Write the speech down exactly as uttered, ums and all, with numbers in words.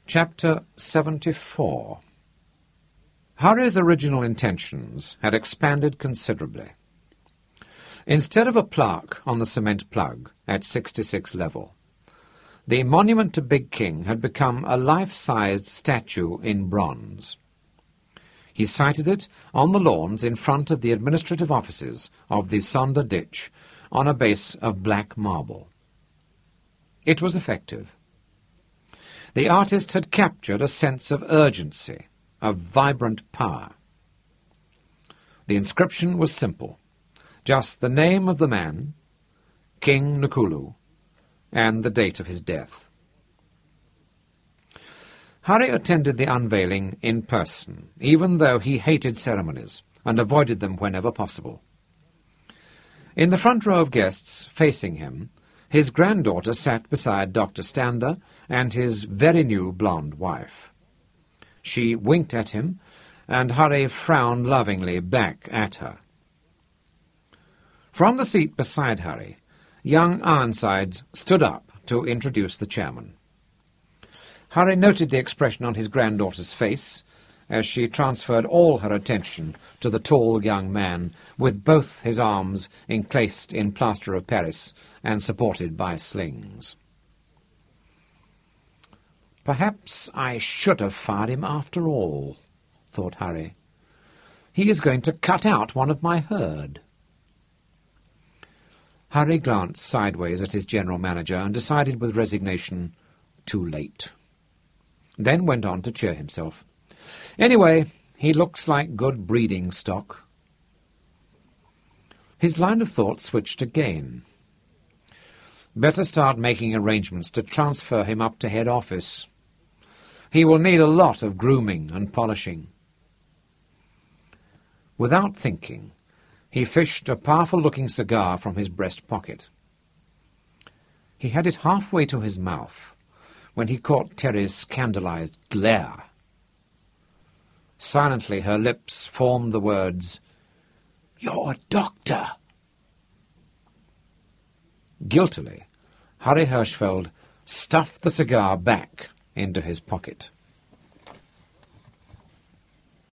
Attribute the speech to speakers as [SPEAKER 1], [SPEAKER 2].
[SPEAKER 1] Chapter seventy-four. Harry's original intentions had expanded considerably. Instead of a plaque on the cement plug at sixty-six level, the monument to Big King had become a life-sized statue in bronze. He sited it on the lawns in front of the administrative offices of the Sonder Ditch on a base of black marble. It was effective. The artist had captured a sense of urgency, of vibrant power. The inscription was simple, just the name of the man, King Nakulu, and the date of his death. Harry attended the unveiling in person, even though he hated ceremonies and avoided them whenever possible. In the front row of guests, facing him, his granddaughter sat beside Doctor Stander and his very new blonde wife. She winked at him, and Harry frowned lovingly back at her. From the seat beside Harry, young Ironsides stood up to introduce the chairman. Harry noted the expression on his granddaughter's face as she transferred all her attention to the tall young man with both his arms encased in plaster of Paris and supported by slings. "Perhaps I should have fired him after all," thought Harry. "He is going to cut out one of my herd." Harry glanced sideways at his general manager and decided with resignation, too late. Then went on to cheer himself. "Anyway, he looks like good breeding stock." His line of thought switched again. Better start making arrangements to transfer him up to head office. He will need a lot of grooming and polishing. Without thinking, he fished a powerful-looking cigar from his breast pocket. He had it halfway to his mouth when he caught Terry's scandalized glare. Silently her lips formed the words, "You're a doctor!" Guiltily, Harry Hirschfeld stuffed the cigar back into his pocket.